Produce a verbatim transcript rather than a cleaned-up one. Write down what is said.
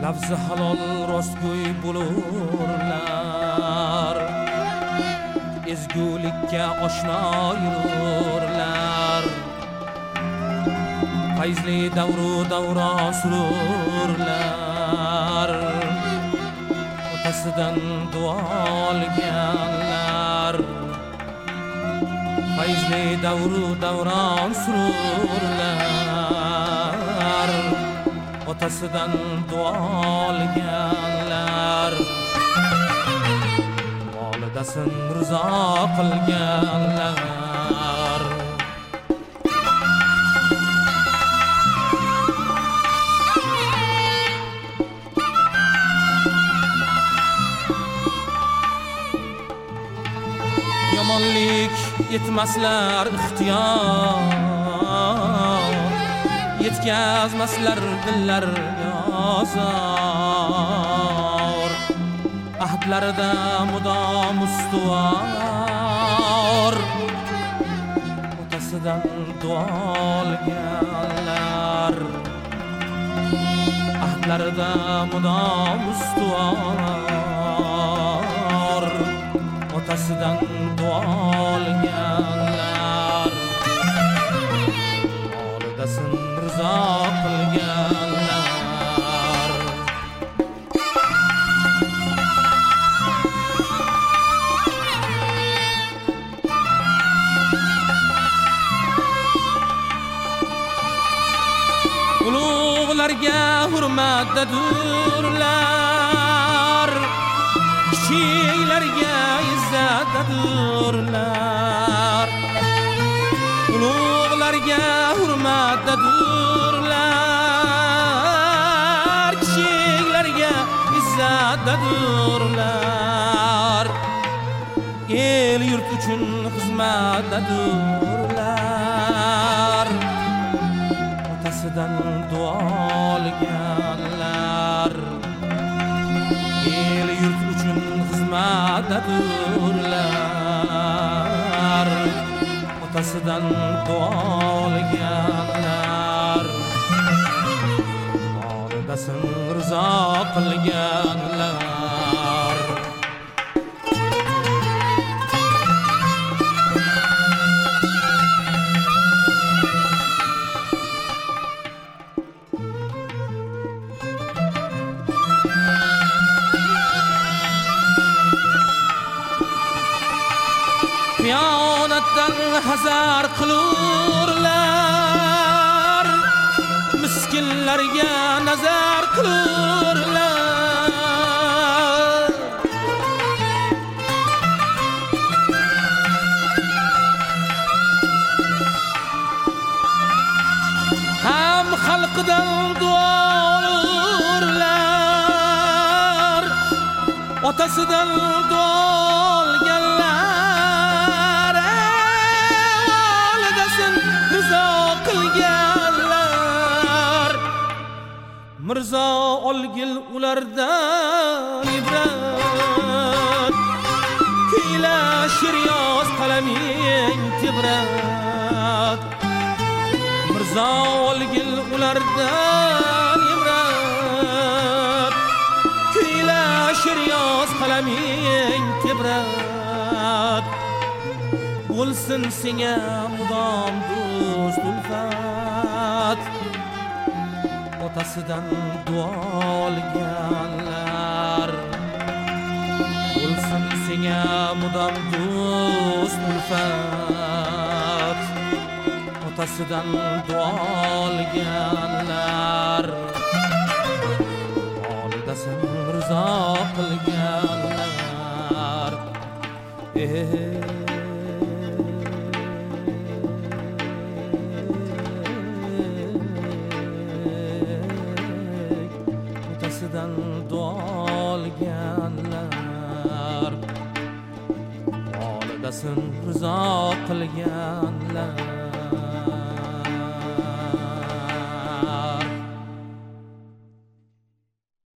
lafzi halol rostgo'y bo'lurlar, ezgulikka oshno yururlar, fayzli davru davron sururlar, otasidan duo olganlar, fayzli davru davron sururlar, otasidan duo olganlar, volidasin rizo qilganlar. Yomonlik etmaslar ixtiyor, yetkazmaslar dillarga azor, ahdlarida mudom ustuvor, otasidan duo olganlar, ahdlarida mudom ustuvor, otasidan duo olganlar, volidasin rizo qilganlar. Ulug'larga hurmatdadurlar, kichiklarga izzatdadurlar, ulug'larga hurmatdadurlar, kichiklarga izzatdadurlar, el yurt uchun xizmatdadurlar, otasidan duo olganlar, el yurt uchun xizmatdadurlar, otasidan duo olganlar, volidasin rizo qilganlar. Xiyonatdan hazar qilurlar, miskinlarga nazar qilurlar, ham xalqidan duo olurlar, otasidan duo olganlar, rizo qilganlar. Mirzo olgil ulardan ibrat, kuyla shiryoz qalaming tibrat. Mirzo olgil ulardan ibrat, kuyla shiryoz qalaming tibrat. Bo'lsin senga mudom do'st ulfat, otasidan duo olganlar, bo'lsin senga mudom do'st ulfat, otasidan duo olganlar, volidasin rizo qilganlar. Otasidan duo olganlar, volidasin rizo qilganlar.